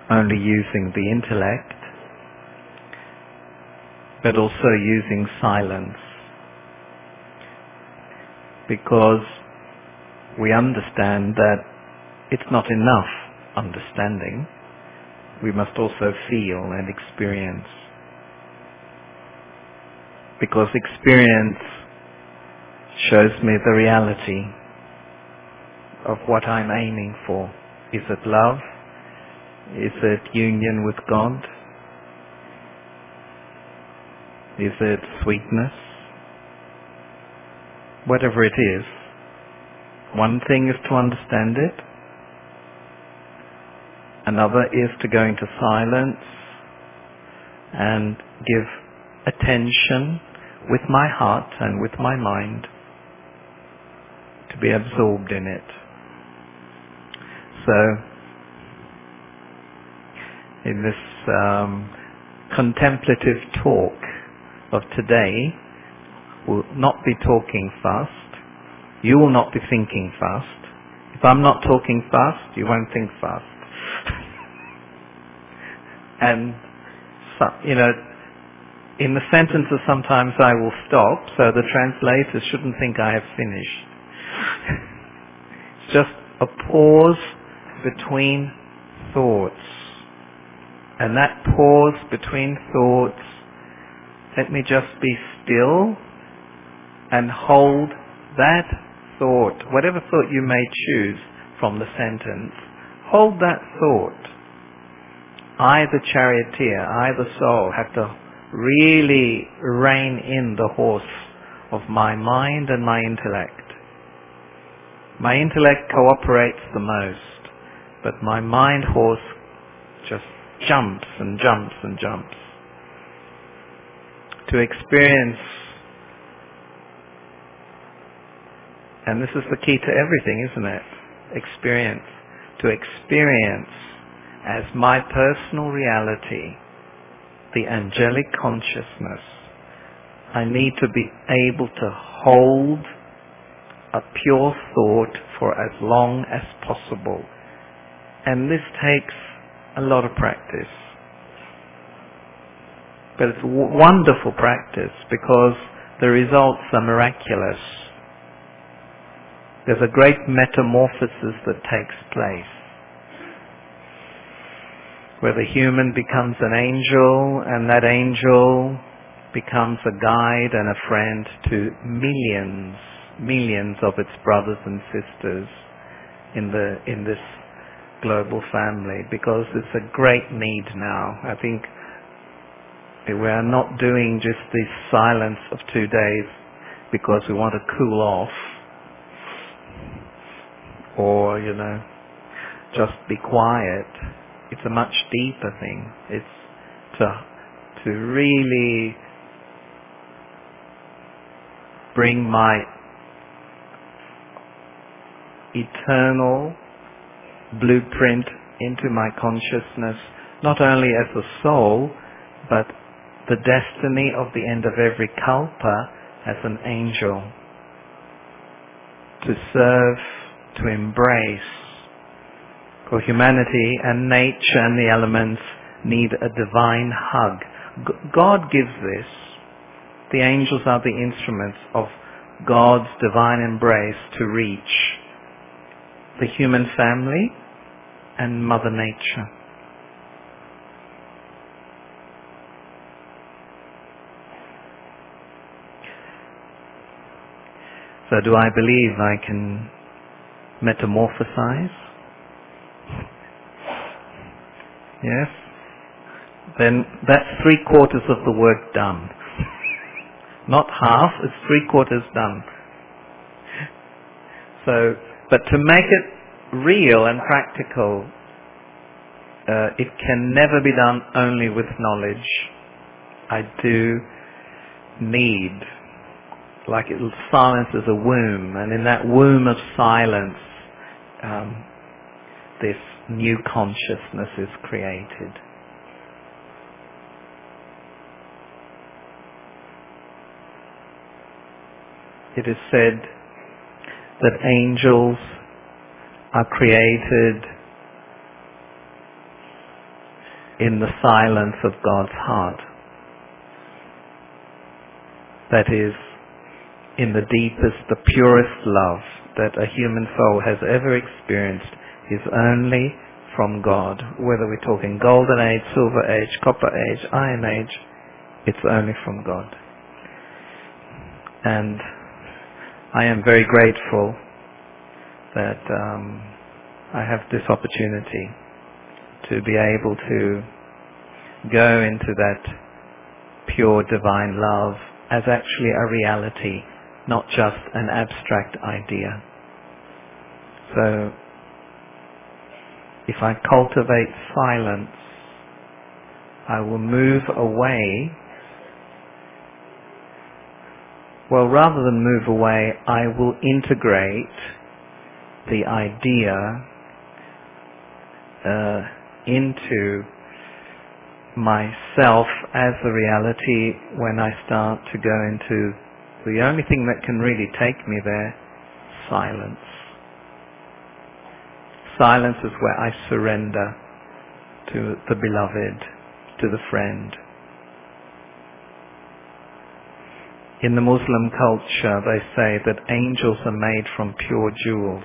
only using the intellect, but also using silence, because we understand that it's not enough understanding. We must also feel and experience, because experience shows me the reality of what I'm aiming for. Is it love? Is it union with God? Is it sweetness? Whatever it is, one thing is to understand it, another is to go into silence and give attention with my heart and with my mind to be absorbed in it. So, in this contemplative talk of today, we'll not be talking fast. You will not be thinking fast. If I'm not talking fast, you won't think fast. And, so, in the sentences sometimes I will stop, so the translators shouldn't think I have finished. It's just a pause between thoughts. And that pause between thoughts, let me just be still and hold that thought, whatever thought you may choose from the sentence, hold that thought. I, the charioteer, I, the soul, have to really rein in the horse of my mind and my intellect. My intellect cooperates the most, but my mind horse just jumps and jumps and jumps. To experience, and this is the key to everything, isn't it? Experience. To experience as my personal reality, the angelic consciousness, I need to be able to hold a pure thought for as long as possible. And this takes a lot of practice. But it's wonderful practice because the results are miraculous. There's a great metamorphosis that takes place, where the human becomes an angel, and that angel becomes a guide and a friend to millions of its brothers and sisters in this global family, because it's a great need now. I think we are not doing just this silence of 2 days because we want to cool off or, just be quiet. It's a much deeper thing. It's to really bring my eternal blueprint into my consciousness, not only as a soul, but the destiny of the end of every kalpa as an angel, to serve, to embrace. For humanity and nature and the elements need a divine hug. God gives this. The angels are the instruments of God's divine embrace to reach the human family and Mother Nature. So do I believe I can metamorphosize? Yes? Then that's 3/4 of the work done. Not half, it's 3/4 done. So, but to make it real and practical, it can never be done only with knowledge. I do need, like silence is a womb, and in that womb of silence, this new consciousness is created. It is said that angels are created in the silence of God's heart. That is, in the deepest, the purest love that a human soul has ever experienced is only from God. Whether we're talking golden age, silver age, copper age, iron age, it's only from God. And I am very grateful that I have this opportunity to be able to go into that pure divine love as actually a reality, not just an abstract idea. So, if I cultivate silence, I will move away. Well, rather than move away, I will integrate the idea into myself as a reality when I start to go into the only thing that can really take me there, silence. Silence is where I surrender to the beloved, to the friend. In the Muslim culture, they say that angels are made from pure jewels.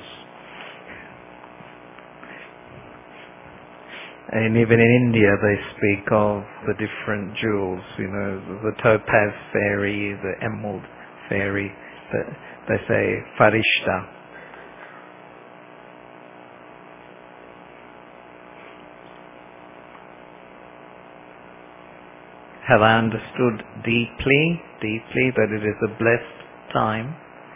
And even in India, they speak of the different jewels, the topaz fairy, the emerald fairy. They say farishta. Have I understood deeply that it is a blessed time?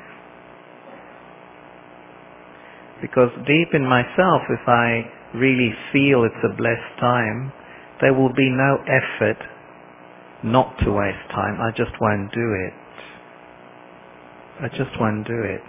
Because deep in myself, if I really feel it's a blessed time, there will be no effort not to waste time. I just won't do it. I just won't do it.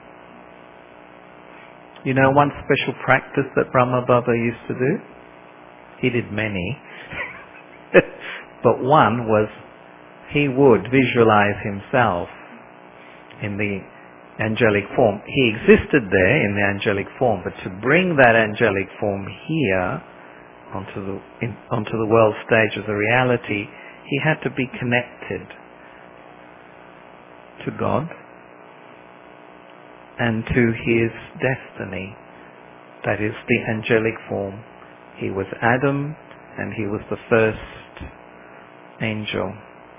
One special practice that Brahma Baba used to do? He did many. But one was, he would visualize himself in the angelic form. He existed there in the angelic form, but to bring that angelic form here onto the world stage as a reality, he had to be connected to God and to his destiny. That is the angelic form. He was Adam and he was the first angel.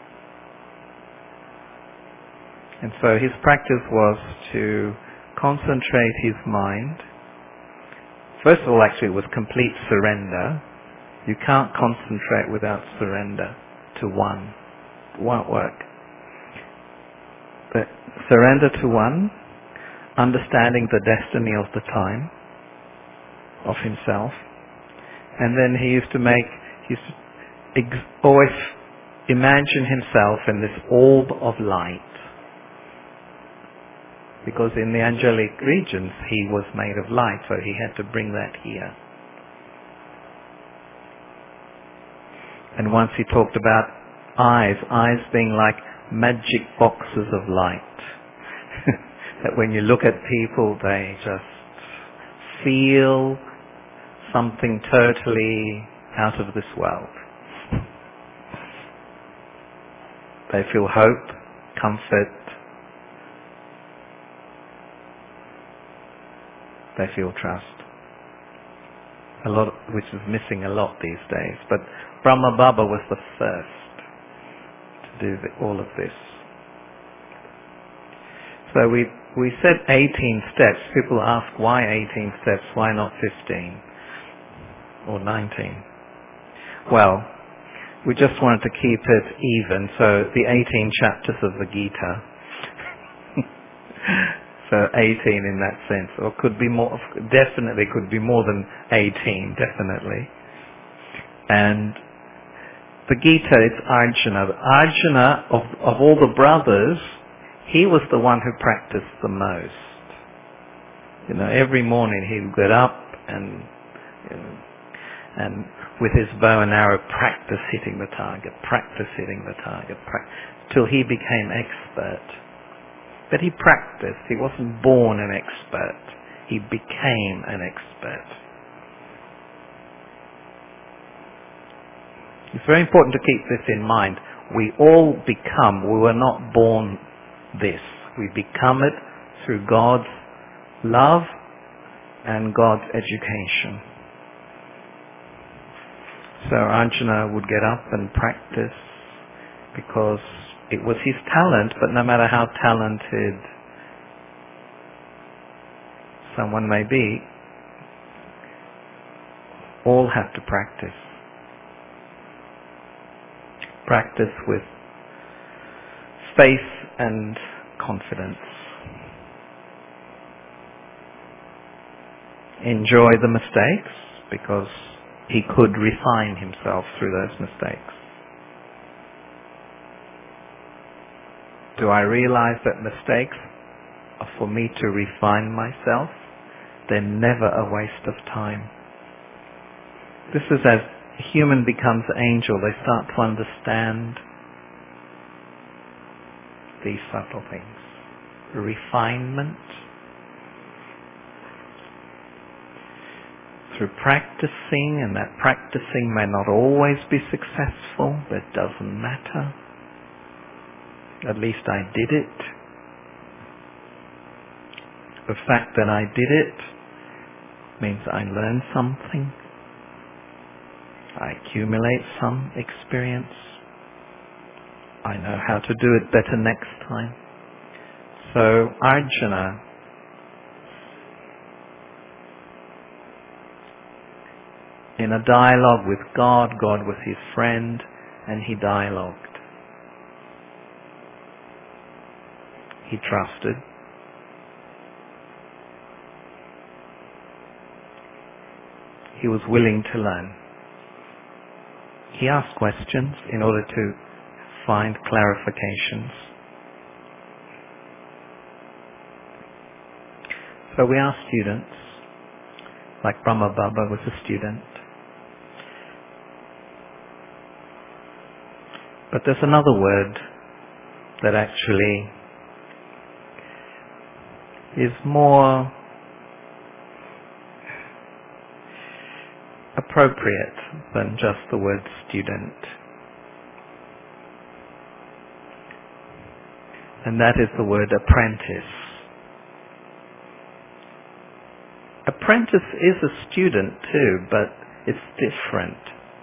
And so his practice was to concentrate his mind. First of all, actually, it was complete surrender. You can't concentrate without surrender to one. It won't work. But surrender to one, understanding the destiny of the time, of himself. And then he used to always imagine himself in this orb of light. Because in the angelic regions he was made of light, so he had to bring that here. And once he talked about eyes being like magic boxes of light. That when you look at people, they just feel something totally out of this world. They feel hope, comfort. They feel trust. A lot, which is missing a lot these days. But Brahma Baba was the first to do all of this. So we said 18 steps. People ask, why 18 steps? Why not 15 or 19? Well, we just wanted to keep it even. So the 18 chapters of the Gita. So 18 in that sense, or could be more, definitely could be more than 18, definitely. And the Gita, it's Arjuna. Arjuna, of all the brothers, he was the one who practiced the most. Every morning he would get up and with his bow and arrow practice hitting the target, till he became expert. But he practiced. He wasn't born an expert. He became an expert. It's very important to keep this in mind. We were not born this. We become it through God's love and God's education. So Arjuna would get up and practice because it was his talent, but no matter how talented someone may be, all have to practice. Practice with faith and confidence. Enjoy the mistakes because he could refine himself through those mistakes. Do I realize that mistakes are for me to refine myself? They're never a waste of time. This is as a human becomes angel, they start to understand these subtle things. Refinement. Through practicing, and that practicing may not always be successful, but it doesn't matter. At least I did it. The fact that I did it means I learned something. I accumulate some experience. I know how to do it better next time. So Arjuna in a dialogue with God, God was his friend, and he dialogued. He trusted. He was willing to learn. He asked questions in order to find clarifications. So we ask students, like Brahma Baba was a student, but there's another word that actually is more appropriate than just the word student. And that is the word apprentice. Apprentice is a student too, but it's different.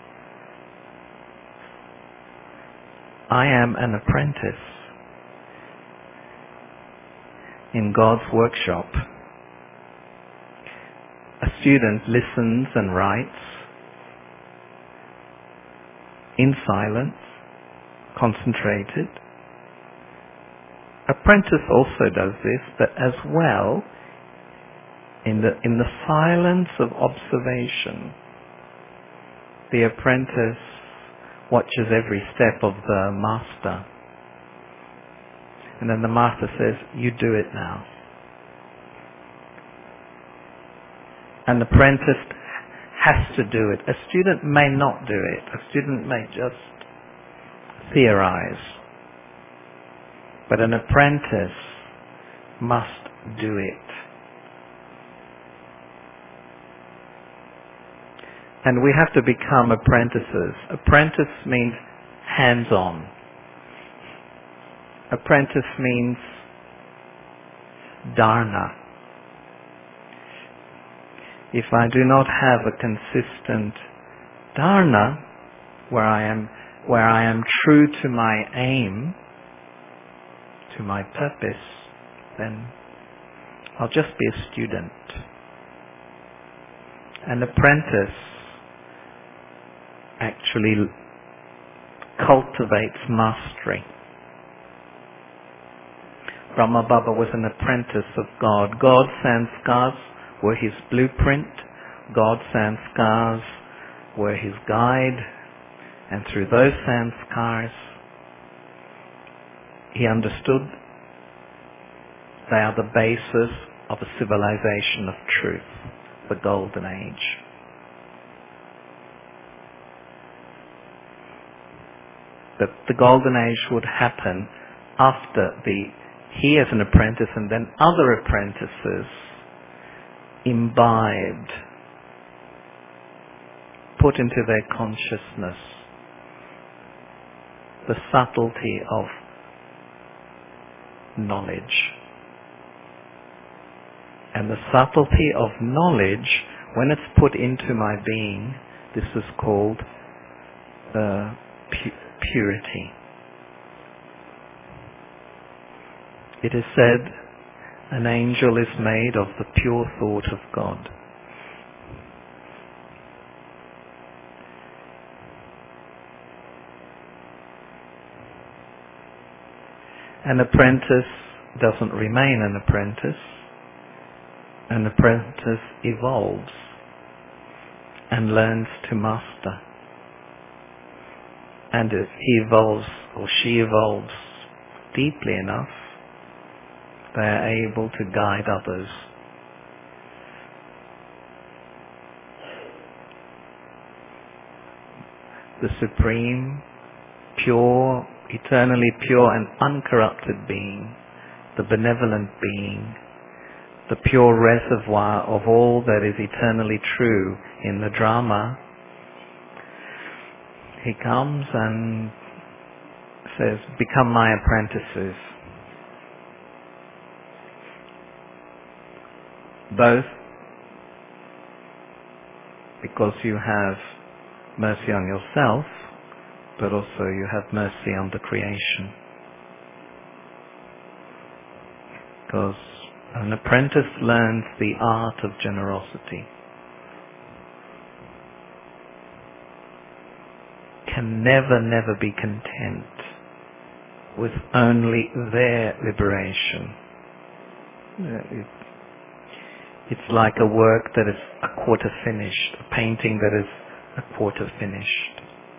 I am an apprentice in God's workshop. A student listens and writes in silence, concentrated. Apprentice also does this, but as well in the silence of observation. The apprentice watches every step of the master. And then the master says, "You do it now." An apprentice has to do it. A student may not do it. A student may just theorize. But an apprentice must do it. And we have to become apprentices. Apprentice means hands-on. Apprentice means dharna. If I do not have a consistent dharna, where I am true to my aim, to my purpose, then I'll just be a student. An apprentice actually cultivates mastery. Brahma Baba was an apprentice of God. God's sanskars were his blueprint. God's sanskars were his guide. And through those sanskars, he understood they are the basis of a civilization of truth, the Golden Age. That the Golden Age would happen after he as an apprentice and then other apprentices imbibed, put into their consciousness the subtlety of knowledge. And the subtlety of knowledge, when it's put into my being, this is called purity. It is said, an angel is made of the pure thought of God. An apprentice doesn't remain an apprentice. An apprentice evolves and learns to master. And if he evolves or she evolves deeply enough, they are able to guide others. The supreme, pure, eternally pure and uncorrupted being, the benevolent being, the pure reservoir of all that is eternally true in the drama, he comes and says, become my apprentices. Both because you have mercy on yourself, but also you have mercy on the creation. Because an apprentice learns the art of generosity. Can never be content with only their liberation. It's like a work that is a quarter finished, a painting that is a quarter finished.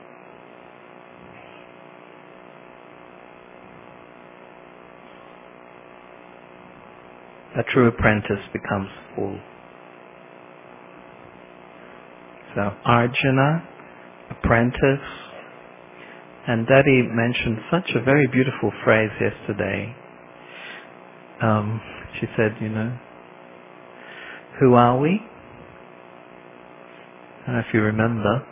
A true apprentice becomes full. So Arjuna, apprentice, and Daddy mentioned such a very beautiful phrase yesterday. She said, who are we? I don't know if you remember.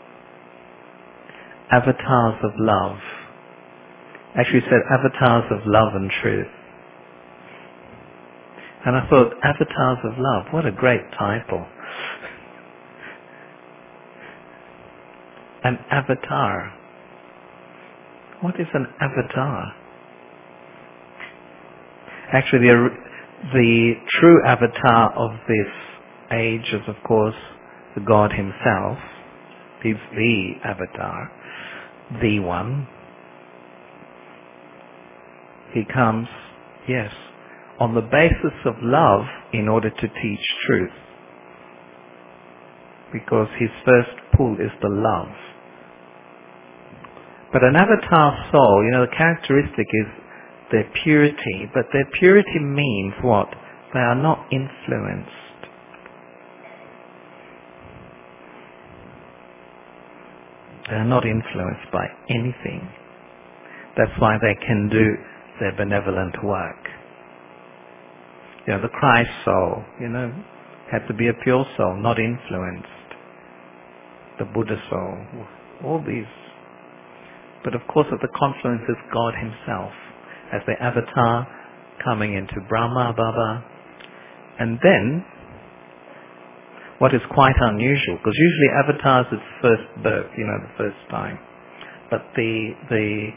Avatars of love. Actually said avatars of love and truth. And I thought, avatars of love, what a great title. An avatar. What is an avatar? Actually, the true avatar of this age is, of course, the God himself. He's the avatar, the one. He comes, yes, on the basis of love in order to teach truth. Because his first pull is the love. But an avatar soul, the characteristic is their purity, but their purity means what? They are not influenced. They are not influenced by anything. That's why they can do their benevolent work. The Christ soul, had to be a pure soul, not influenced. The Buddha soul, all these. But of course at the confluence is God himself, as the avatar coming into Brahma Baba. And then, what is quite unusual, because usually avatars is first birth, the first time. But the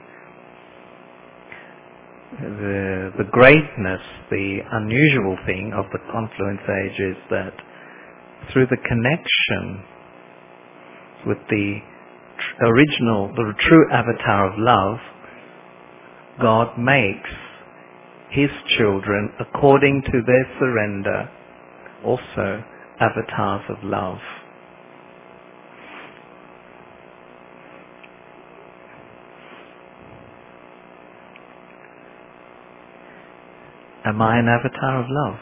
greatness, the unusual thing of the confluence age is that through the connection with the original, the true avatar of love, God makes his children, according to their surrender, also avatars of love. Am I an avatar of love?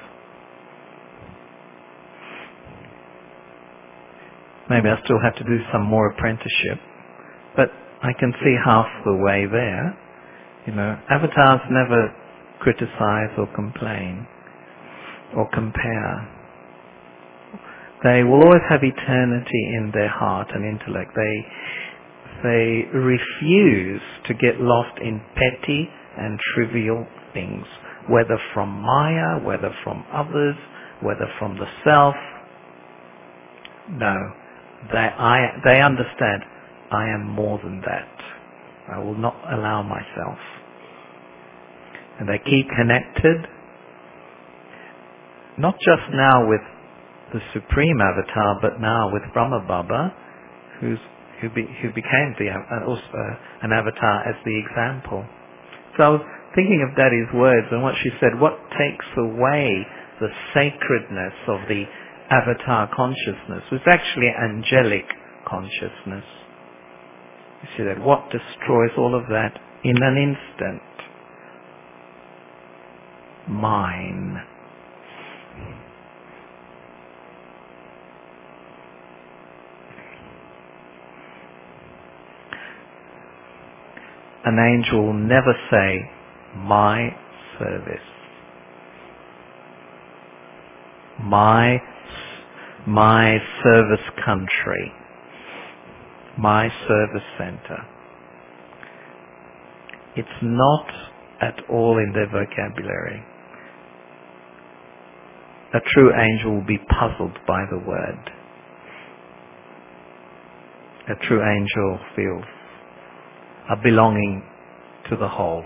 Maybe I still have to do some more apprenticeship, but I can see half the way there. Avatars never criticize or complain or compare. They will always have eternity in their heart and intellect. they refuse to get lost in petty and trivial things, whether from Maya, whether from others, whether from the self. No, they understand I am more than that. I will not allow myself. And they keep connected, not just now with the Supreme Avatar, but now with Brahma Baba, who became an avatar as the example. So I was thinking of Daddy's words and what she said, what takes away the sacredness of the avatar consciousness was actually angelic consciousness. You see that what destroys all of that in an instant? Mine. An angel will never say, my service, my service country, my service center. It's not at all in their vocabulary. A true angel will be puzzled by the word. A true angel feels a belonging to the whole.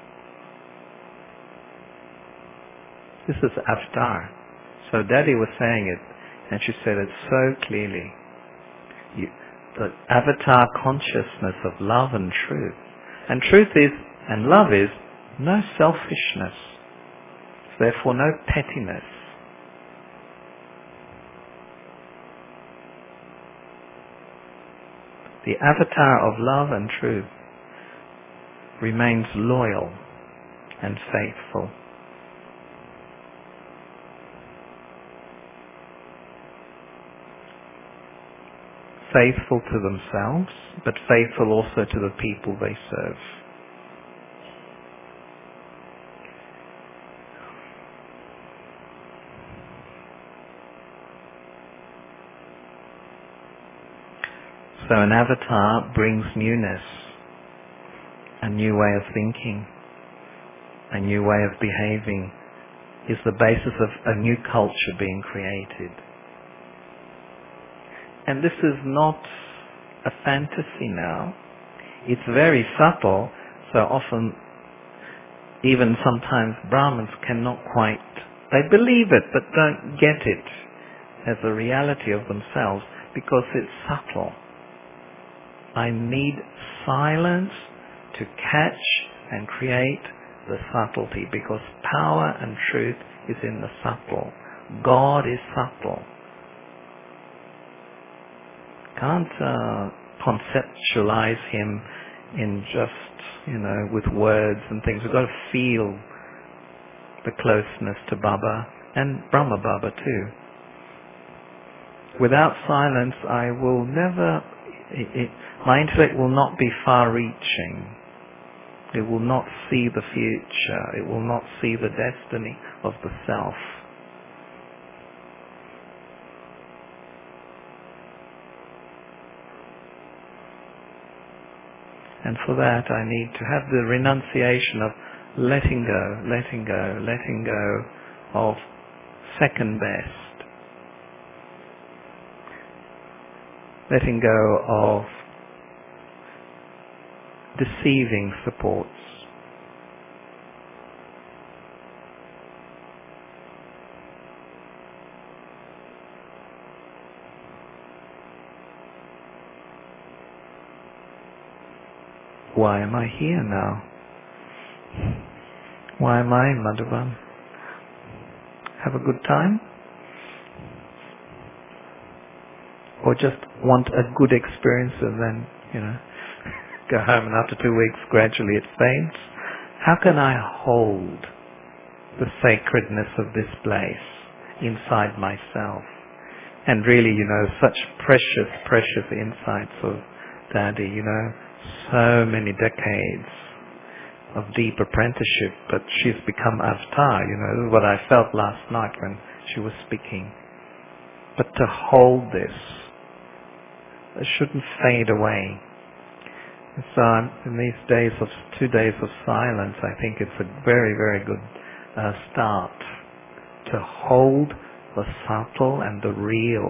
This is Avatar. So Daddy was saying it, and she said it so clearly. The Avatar consciousness of love and truth. And truth is, and love is, no selfishness. Therefore no pettiness. The Avatar of love and truth remains loyal and faithful. Faithful to themselves, but faithful also to the people they serve. So an avatar brings newness, a new way of thinking, a new way of behaving, is the basis of a new culture being created. And this is not a fantasy now. It's very subtle, so often even sometimes Brahmins cannot quite, they believe it but don't get it as a reality of themselves because it's subtle. I need silence to catch and create the subtlety because power and truth is in the subtle. God is subtle. Can't conceptualize him in just, with words and things. We've got to feel the closeness to Baba and Brahma Baba too. Without silence, I will never, my intellect will not be far-reaching. It will not see the future. It will not see the destiny of the self. And for that I need to have the renunciation of letting go of second best. Letting go of deceiving supports. Why am I here now? Why am I in Madhavan? Have a good time? Or just want a good experience and then, go home and after 2 weeks gradually it fades? How can I hold the sacredness of this place inside myself? And really, such precious insights of Daddy, so many decades of deep apprenticeship, but she's become Avatar, this is what I felt last night when she was speaking. But to hold this, it shouldn't fade away. So in these 2 days of silence, I think it's a very, very good start to hold the subtle and the real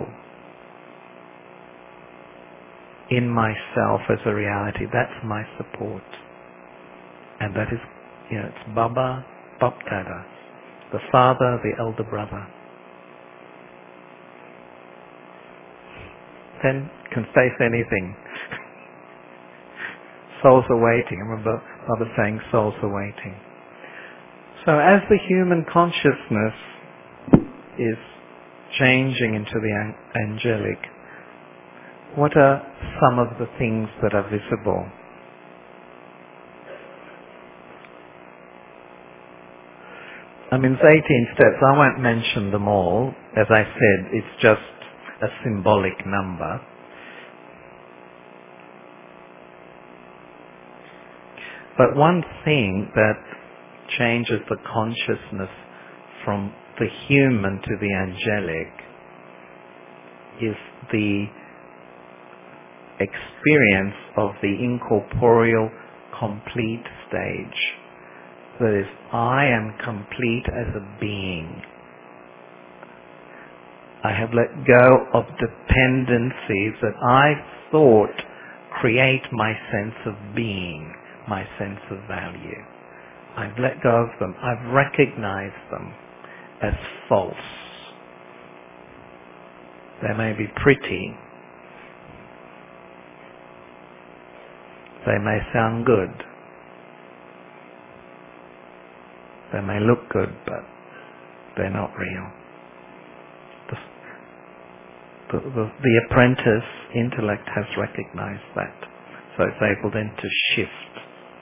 in myself as a reality. That's my support. And that is, it's Baba, Bapdada, the father, the elder brother. Then can face anything. Souls are waiting. I remember Baba saying souls are waiting. So as the human consciousness is changing into the angelic, what are some of the things that are visible? I mean, it's 18 steps. I won't mention them all. As I said, it's just a symbolic number. But one thing that changes the consciousness from the human to the angelic is the experience of the incorporeal complete stage. That is, I am complete as a being. I have let go of dependencies that I thought create my sense of being, my sense of value. I've let go of them. I've recognized them as false. They may be pretty. They may sound good. They may look good, but they're not real. The apprentice intellect has recognized that. So it's able then to shift.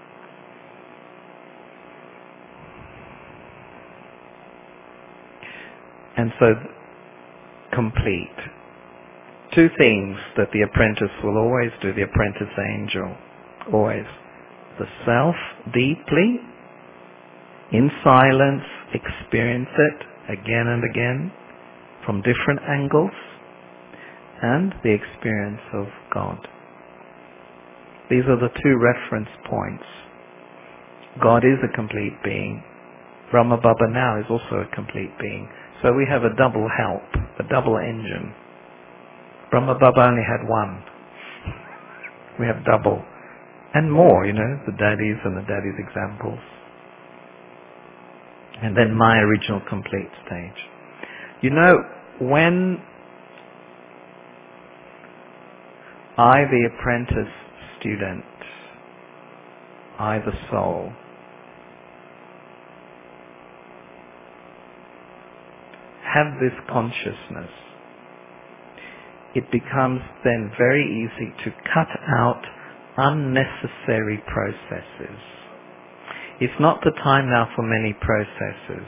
And so, complete. Two things that the apprentice will always do, the apprentice angel, always. The self deeply, in silence, experience it again and again, from different angles, and the experience of God. These are the two reference points. God is a complete being. Brahma Baba now is also a complete being. So we have a double help, a double engine. Brahma Baba only had one. We have double. And more, the daddies and the daddies' examples. And then my original complete stage. When I, the apprentice student, I, the soul, have this consciousness, it becomes then very easy to cut out unnecessary processes. It's not the time now for many processes.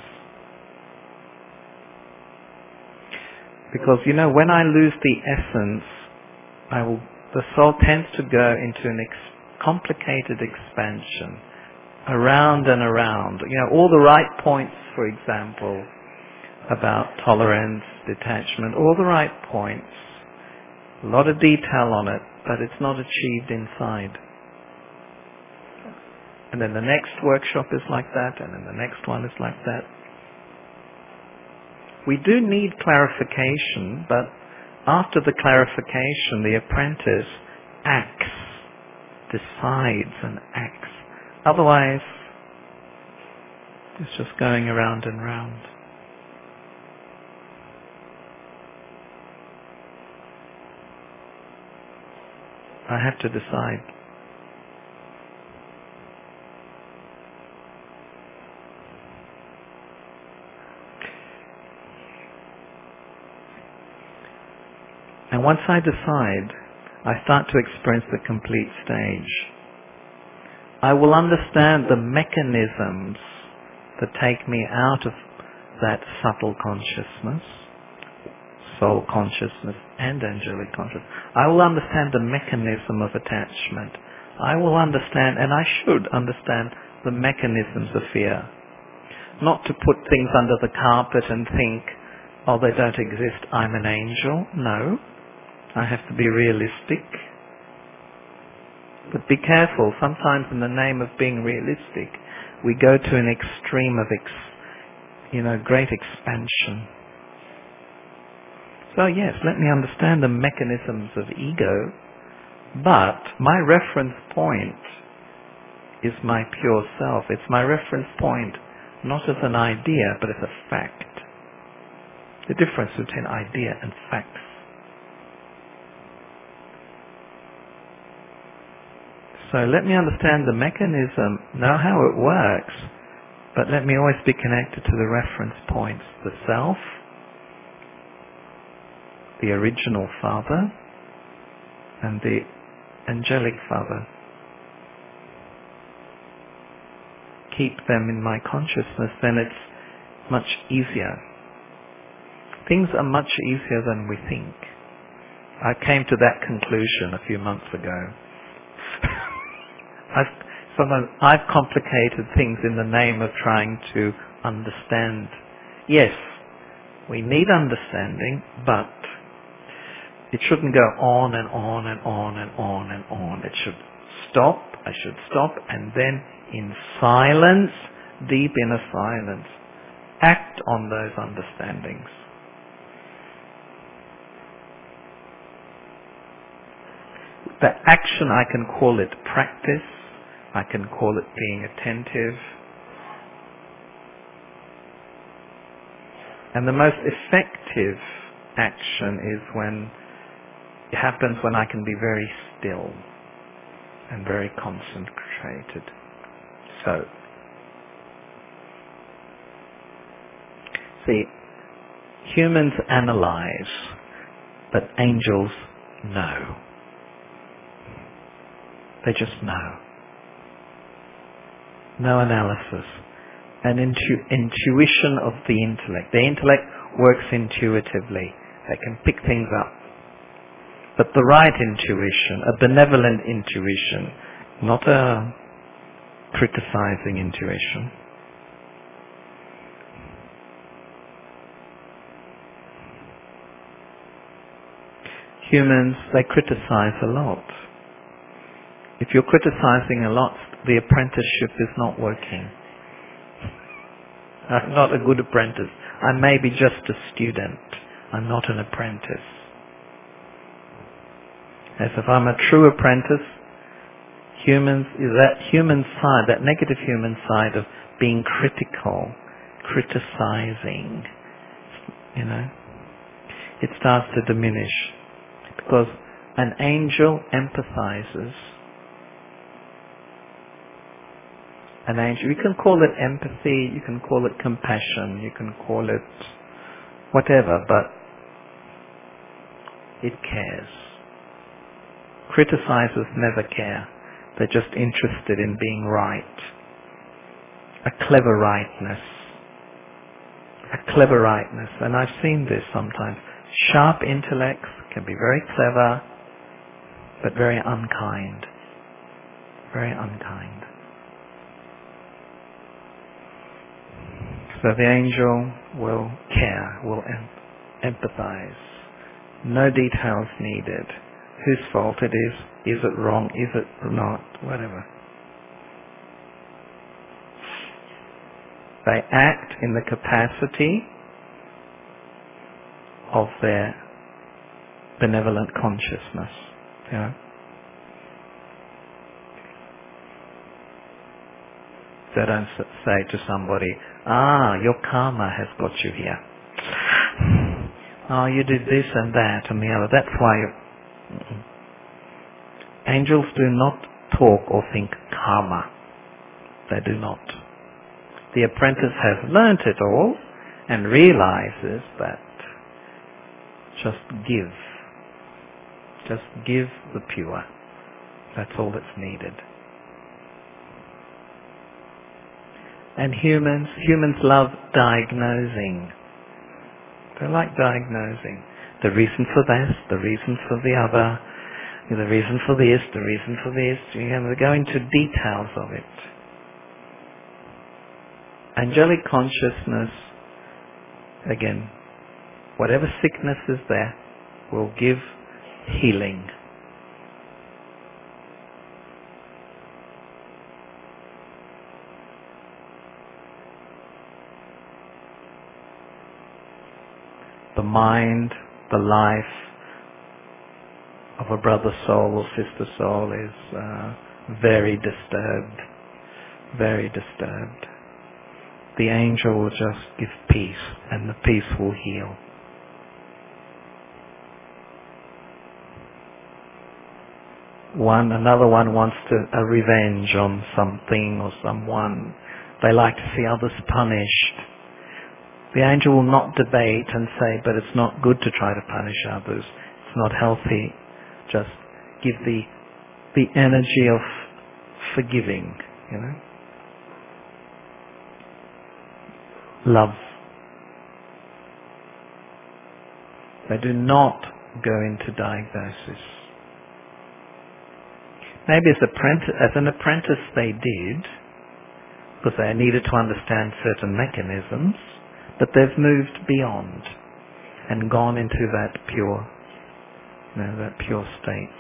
Because, when I lose the essence, the soul tends to go into an complicated expansion, around and around. All the right points, for example, about tolerance, detachment, all the right points. A lot of detail on it, but it's not achieved inside. And then the next workshop is like that, and then the next one is like that. We do need clarification, but after the clarification, the apprentice acts, decides and acts. Otherwise, it's just going around and round. I have to decide. And once I decide, I start to experience the complete stage. I will understand the mechanisms that take me out of that subtle consciousness, soul consciousness and angelic consciousness. I will understand the mechanism of attachment. I will understand, and I should understand, the mechanisms of fear. Not to put things under the carpet and think, oh, they don't exist, I'm an angel. No. I have to be realistic. But be careful, sometimes in the name of being realistic, we go to an extreme of great expansion. So yes, let me understand the mechanisms of ego, but my reference point is my pure self. It's my reference point not as an idea, but as a fact. The difference between idea and facts. So let me understand the mechanism, know how it works, but let me always be connected to the reference points, the self, the original Father, and the angelic Father. Keep them in my consciousness, then it's much easier. Things are much easier than we think. I came to that conclusion a few months ago. I've complicated things in the name of trying to understand. Yes, we need understanding, but it shouldn't go on and on and on and on and on. It should stop. I should stop, and then in silence, deep inner silence, act on those understandings. The action, I can call it practice, I can call it being attentive. And the most effective action is when it happens when I can be very still and very concentrated. So, see, humans analyze, but angels know. They just know. No analysis. An intuition of the intellect. The intellect works intuitively. They can pick things up. But the right intuition, a benevolent intuition, not a criticizing intuition. Humans, they criticize a lot. If you're criticizing a lot, the apprenticeship is not working. I'm not a good apprentice. I may be just a student. I'm not an apprentice. As if I'm a true apprentice, humans is that human side, that negative human side of being critical, criticizing, it starts to diminish. Because an angel empathizes. An angel, you can call it empathy, you can call it compassion, you can call it whatever, but it cares. Criticizers never care. They're just interested in being right. A clever rightness. A clever rightness. And I've seen this sometimes. Sharp intellects can be very clever, but very unkind. Very unkind. So the angel will care, will empathize. No details needed. Whose fault it is it wrong, is it not, whatever. They act in the capacity of their benevolent consciousness. They don't say to somebody, your karma has got you here. You did this and that and the other. That's why angels do not talk or think karma. They do not. The apprentice has learnt it all and realizes that just give. Just give the pure. That's all that's needed. And humans love diagnosing. They like diagnosing. The reason for this, the reason for the other, the reason for this, the reason for this. They go into details of it. Angelic consciousness, again, whatever sickness is there, will give healing. the mind, the life of a brother soul or sister soul is very disturbed, very disturbed. The angel will just give peace, and the peace will heal. Another one wants a revenge on something or someone. They like to see others punished. The angel will not debate and say, but it's not good to try to punish others. It's not healthy. Just give the energy of forgiving, Love. They do not go into diagnosis. Maybe as an apprentice they did, because they needed to understand certain mechanisms, but they've moved beyond and gone into that pure state.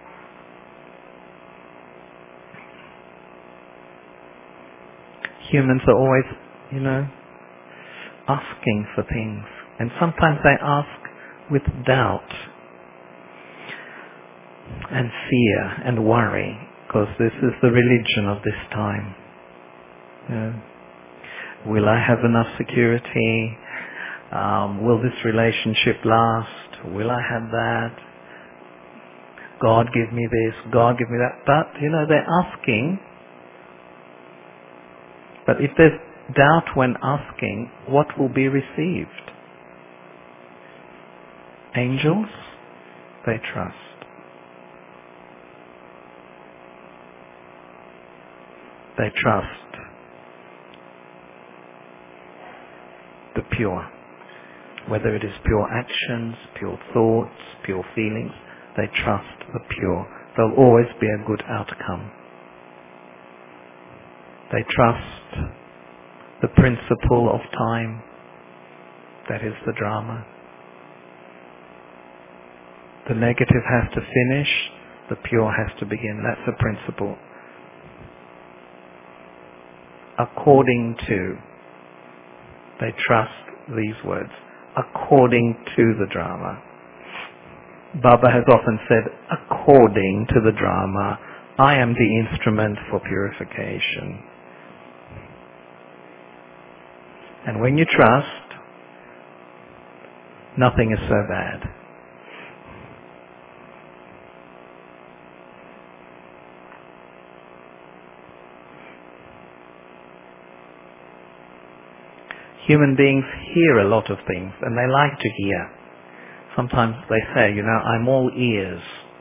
Humans are always, asking for things, and sometimes they ask with doubt and fear and worry, because this is the religion of this time. Will I have enough security? Will this relationship last? Will I have that? God give me this, God give me that. But, they're asking. But if there's doubt when asking, what will be received? Angels, they trust. They trust the pure. Whether it is pure actions, pure thoughts, pure feelings, they trust the pure. There'll always be a good outcome. They trust the principle of time. That is the drama. The negative has to finish, the pure has to begin. That's the principle. According to, they trust these words, according to the drama. Baba has often said, according to the drama, I am the instrument for purification. And when you trust, nothing is so bad. Human beings hear a lot of things, and they like to hear. Sometimes they say, I'm all ears.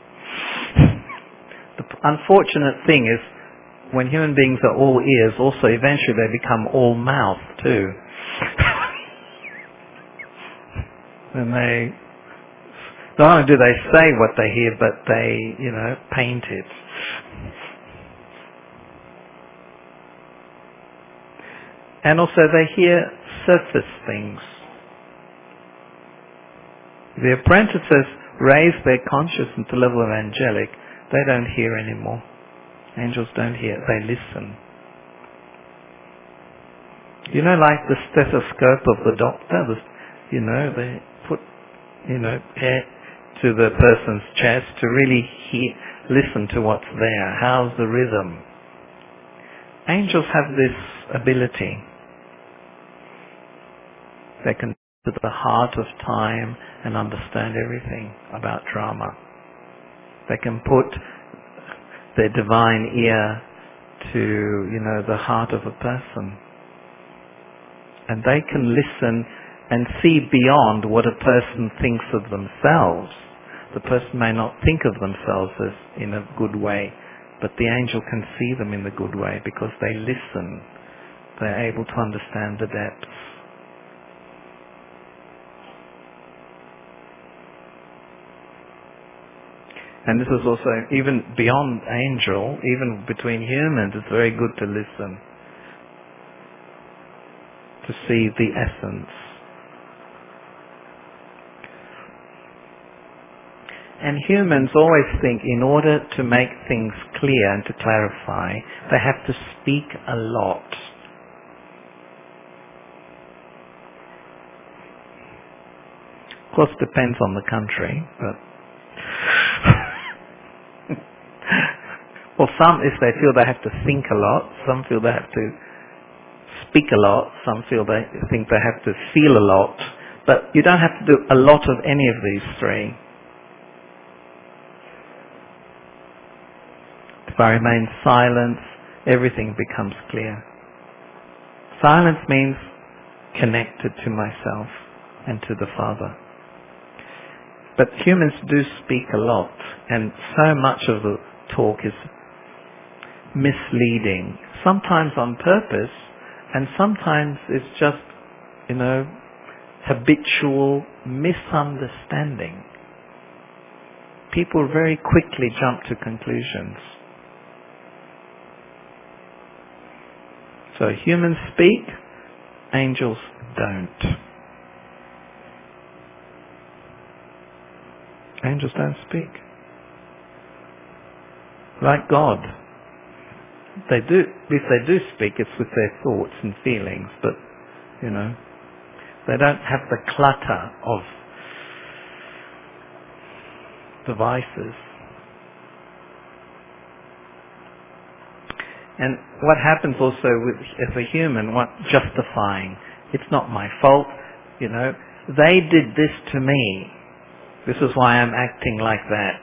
The unfortunate thing is, when human beings are all ears, also eventually they become all mouth too. And not only do they say what they hear, but they, paint it. And also they hear surface things. The apprentices raise their consciousness to the level of angelic. They don't hear anymore. Angels don't hear, they listen. Like the stethoscope of the doctor, they put, air to the person's chest to really listen to what's there. How's the rhythm? Angels have this ability. They can go to the heart of time and understand everything about drama. They can put their divine ear to, the heart of a person. And they can listen and see beyond what a person thinks of themselves. The person may not think of themselves as in a good way, but the angel can see them in the good way because they listen. They're able to understand the depths. And this is also, even beyond angel, even between humans, it's very good to listen, to see the essence. And humans always think in order to make things clear and to clarify, they have to speak a lot. course, depends on the country, but well, some, if they feel they have to think a lot, some feel they have to speak a lot, some feel they think they have to feel a lot, but you don't have to do a lot of any of these three. If I remain silent, everything becomes clear. Silence means connected to myself and to the Father. But humans do speak a lot, and so much of the talk is misleading, sometimes on purpose, and sometimes it's just, habitual misunderstanding. People very quickly jump to conclusions. So humans speak, angels don't. Angels don't speak. Like God. They do, if they do speak, it's with their thoughts and feelings, but, they don't have the clutter of devices. And what happens also with, as a human, justifying. It's not my fault, They did this to me. This is why I'm acting like that.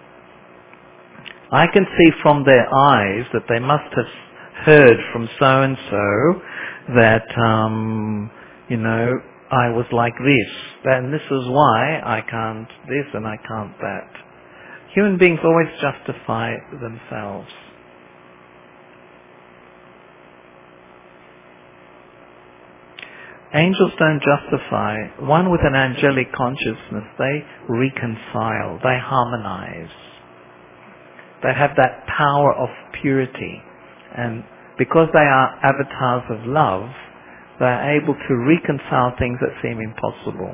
I can see from their eyes that they must have heard from so-and-so that, I was like this. And this is why I can't this and I can't that. Human beings always justify themselves. Angels don't justify. One with an angelic consciousness, they reconcile, they harmonize. They have that power of purity. And because they are avatars of love, they are able to reconcile things that seem impossible.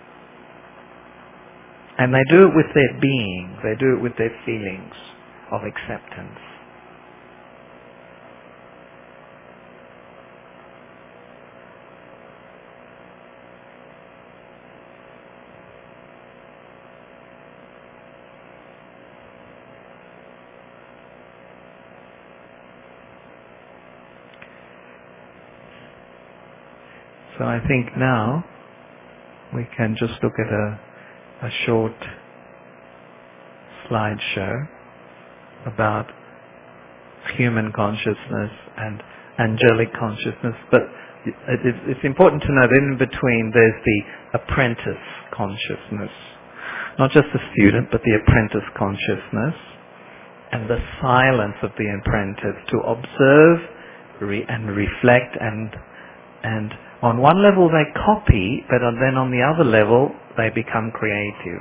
And they do it with their being, they do it with their feelings of acceptance. So I think now we can just look at a short slideshow about human consciousness and angelic consciousness. But it's important to know that in between there's the apprentice consciousness. Not just the student, but the apprentice consciousness. And the silence of the apprentice to observe and reflect and on one level they copy, but then on the other level they become creative.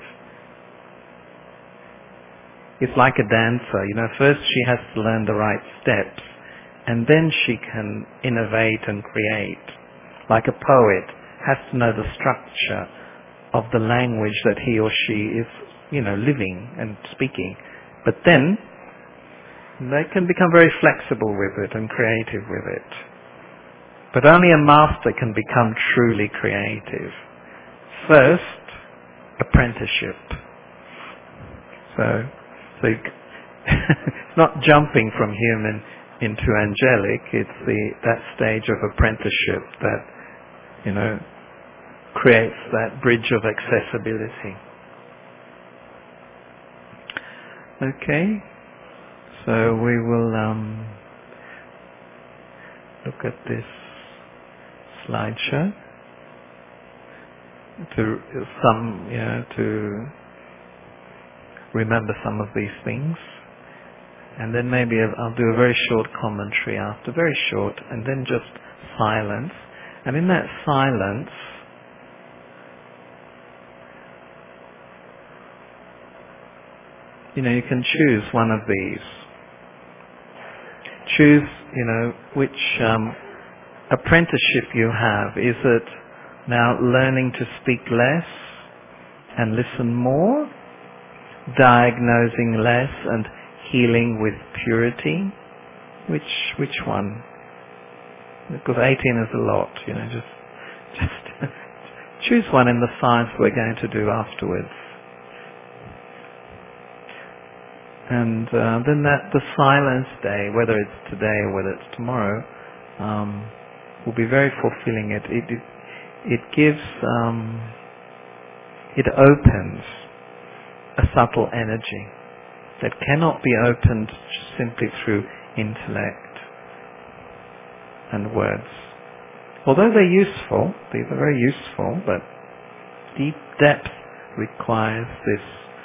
It's like a dancer, first she has to learn the right steps and then she can innovate and create. Like a poet has to know the structure of the language that he or she is, living and speaking. But then they can become very flexible with it and creative with it. But only a master can become truly creative. First, apprenticeship. So it's not jumping from human into angelic, it's that stage of apprenticeship that, creates that bridge of accessibility. Okay, so we will look at this slideshow to remember some of these things, and then maybe I'll do a very short commentary after, very short, and then just silence. And in that silence, you can choose one of these. Choose, which apprenticeship you have. Is it now learning to speak less and listen more? Diagnosing less and healing with purity? Which one? Because 18 is a lot, just Choose one in the 5 we're going to do afterwards. And then the silence day, whether it's today or whether it's tomorrow, will be very fulfilling. It gives, it opens a subtle energy that cannot be opened simply through intellect and words. Although they're useful, these are very useful, but deep depth requires this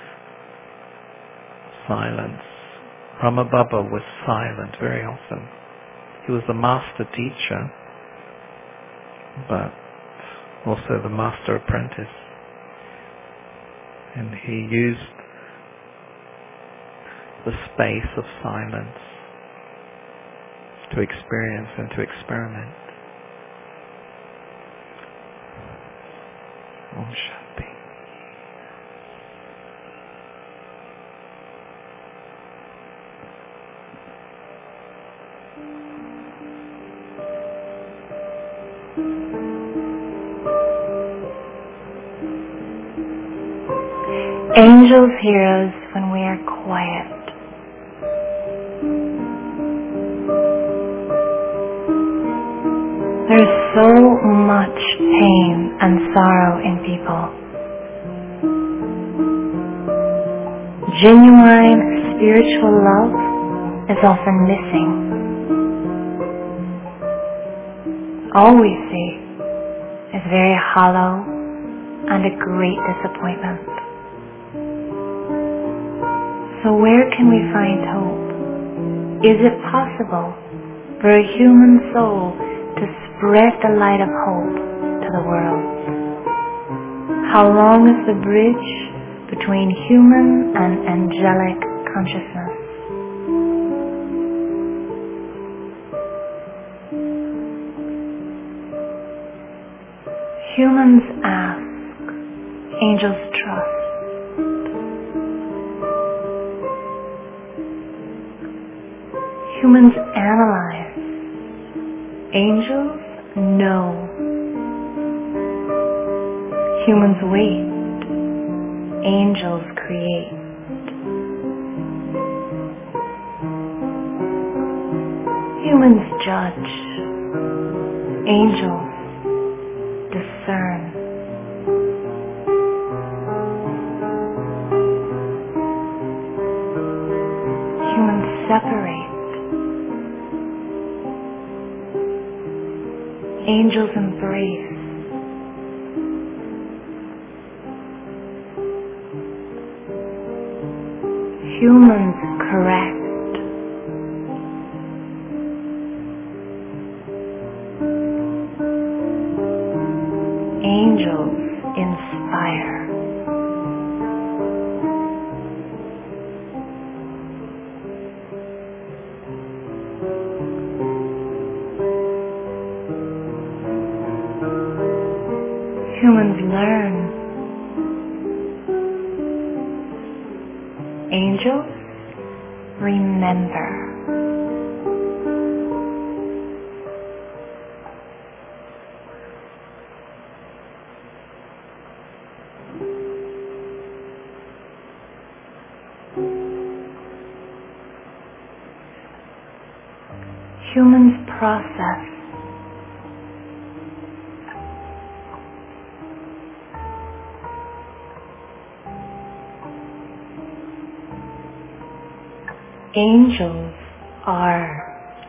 silence. Brahma Baba was silent very often. He was the master teacher, but also the master apprentice. And he used the space of silence to experience and to experiment. Om Shanti. Angels hear us when we are quiet. There's so much pain and sorrow in people. Genuine spiritual love is often missing. All we see is very hollow and a great disappointment. So where can we find hope? Is it possible for a human soul to spread the light of hope to the world? How long is the bridge between human and angelic consciousness? Humans ask, angels trust. Humans analyze, angels know. Humans wait, angels create. Humans judge, angels discern. Humans separate, angels embrace. Humans correct, angels inspire. Humans learn, angels remember. Humans process, angels are.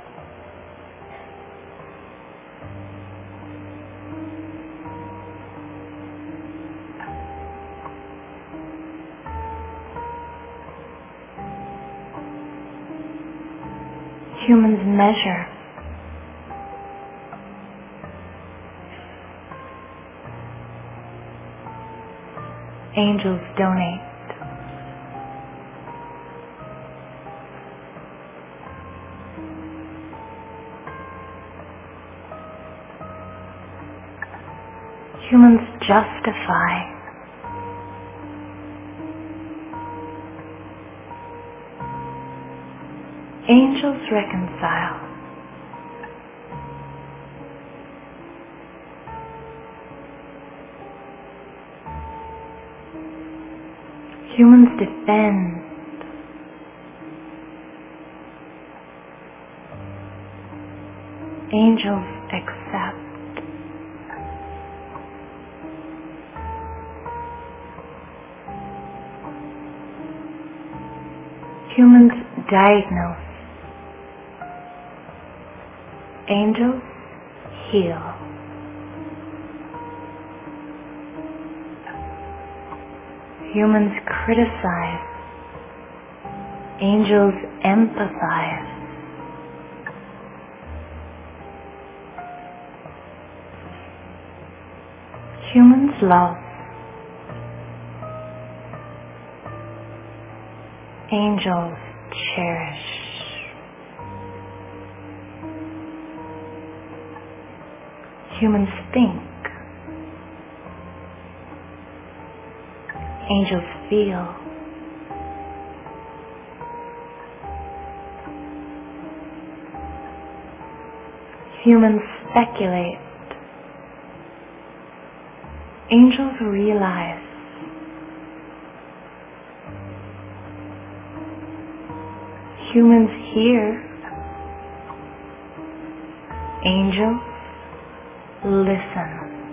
Humans measure, angels donate. Humans justify, angels reconcile. Humans defend. Angels accept. Humans diagnose. Angels heal. Humans criticize. Angels empathize. Humans love. Angels cherish. Humans think. Angels feel. Humans speculate. Angels realize. Humans hear. Angels listen.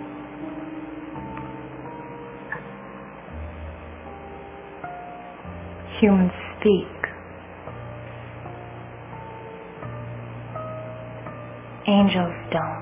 Humans speak. Angels don't.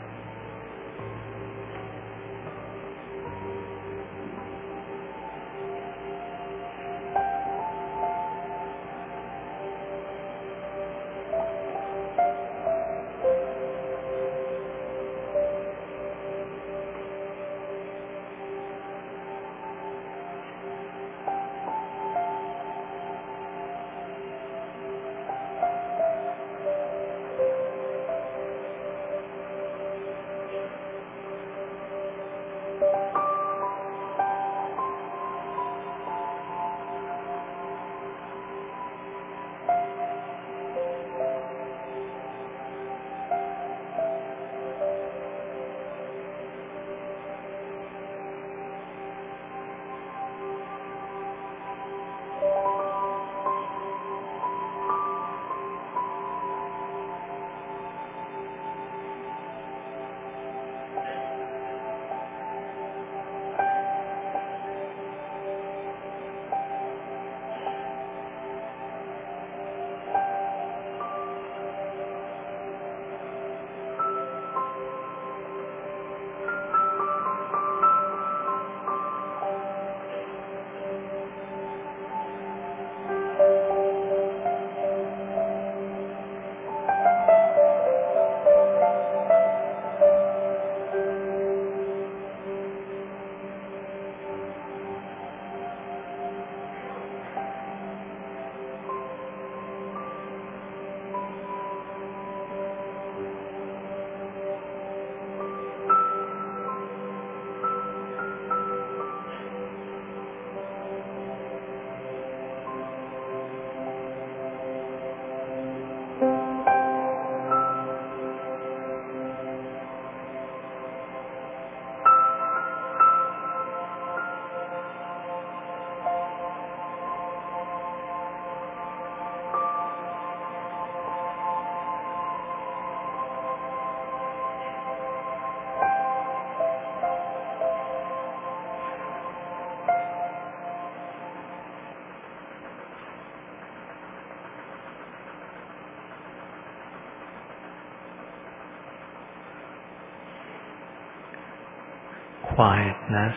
Quietness,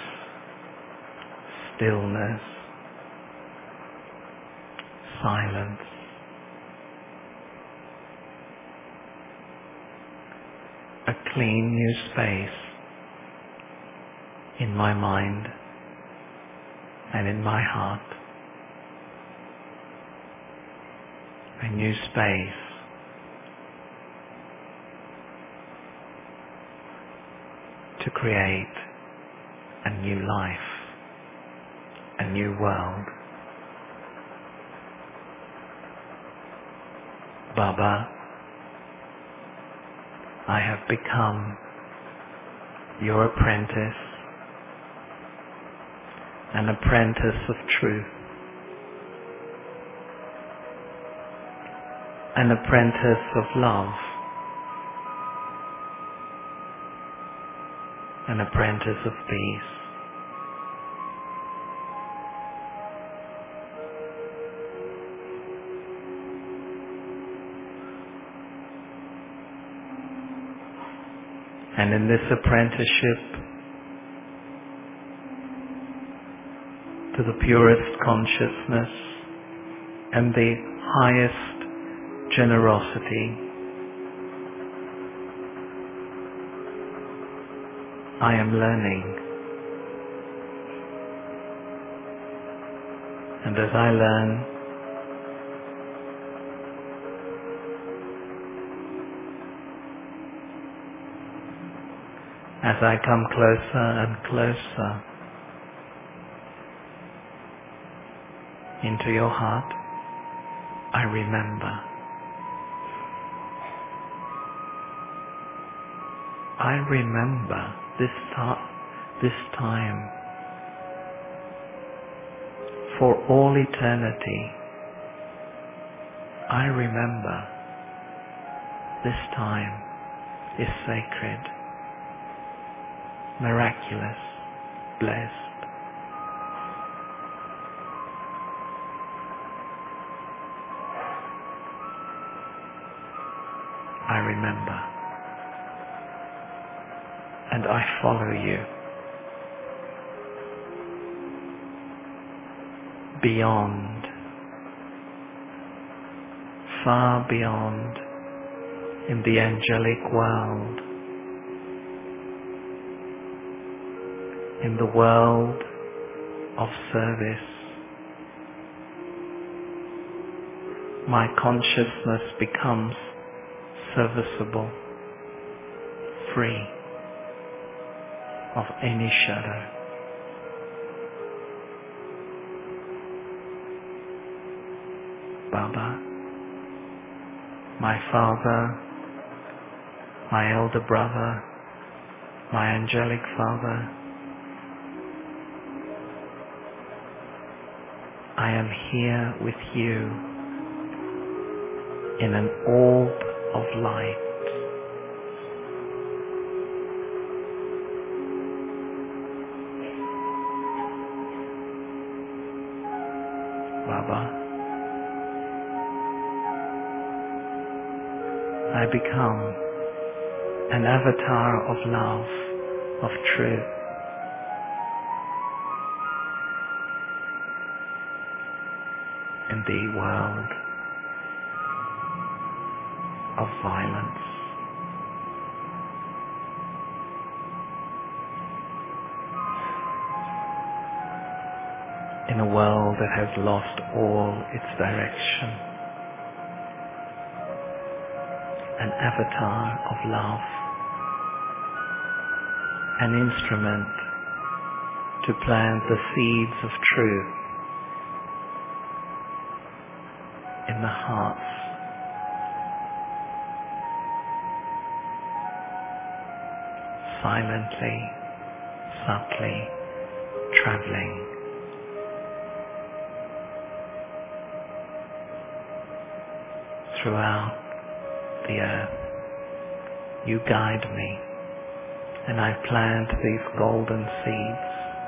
stillness, silence. A clean new space in my mind and in my heart. A new space to create a new life, a new world. Baba, I have become your apprentice an apprentice of truth, an apprentice of love, an apprentice of peace. And in this apprenticeship to the purest consciousness and the highest generosity, I am learning. And as I learn, as I come closer and closer into your heart, I remember. I remember this time for all eternity. I remember this time is sacred, miraculous, blessed. I remember, and I follow you beyond, far beyond, in the angelic world, in the world of service. My consciousness becomes serviceable, free of any shadow. Baba, my father, my elder brother, my angelic father, I am here with you in an orb of light. Baba, I become an avatar of love, of truth, in the world of violence. In a world that has lost all its direction, an avatar of love, an instrument to plant the seeds of truth in the hearts silently, subtly, traveling throughout the earth. You guide me, and I plant these golden seeds,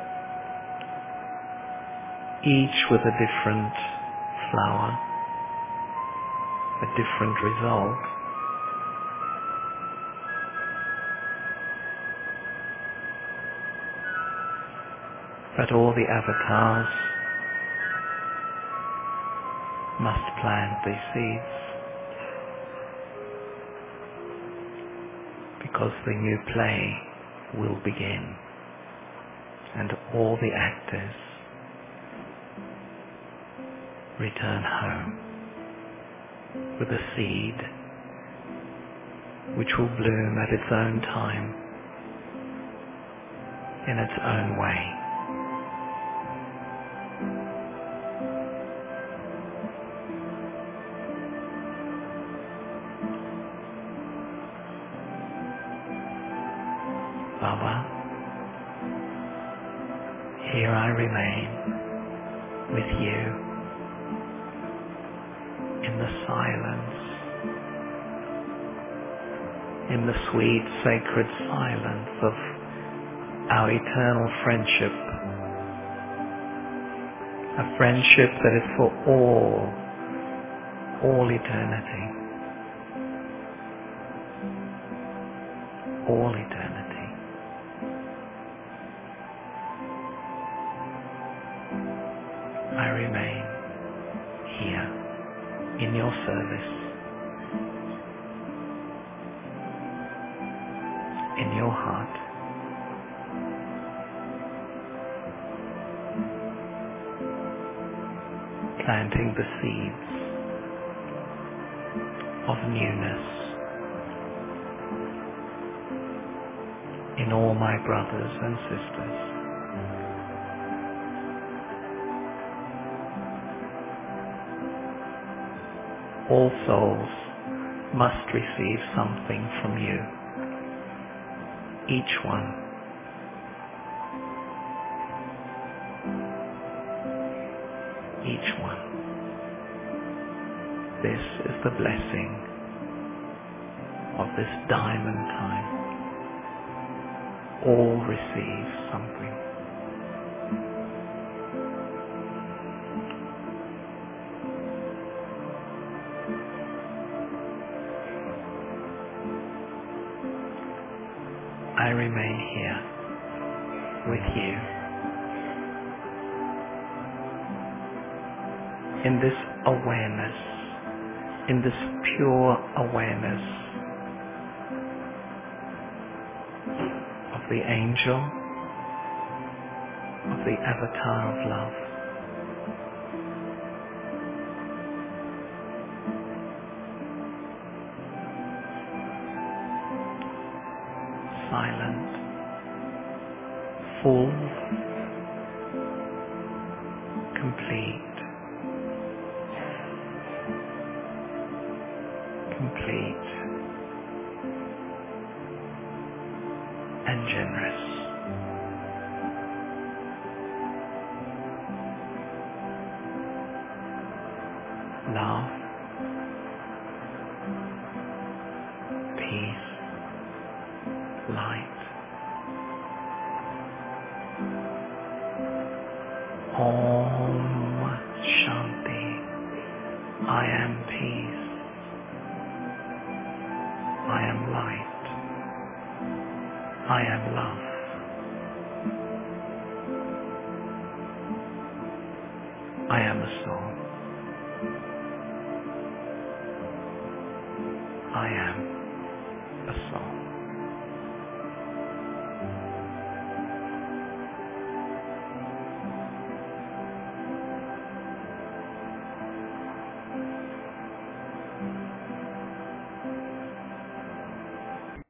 each with a different flower, a different result. But all the avatars must plant these seeds, because the new play will begin, and all the actors return home with a seed which will bloom at its own time, in its own way. Baba, Here I remain with you in the silence, in the sweet sacred silence of our eternal friendship, a friendship that is for all eternity, all eternity. I remain here in your service, in your heart. Planting the seeds of newness in all my brothers and sisters. All souls must receive something from you, each one. Each one. This is the blessing of this diamond time. All receive something. I remain here with you in this awareness, in this pure awareness of the angel, of the avatar of love. Silent, full, complete, and generous. Love, peace, light. Om Shanti. I am peace. I am light. I am love. I am a soul. I am a soul.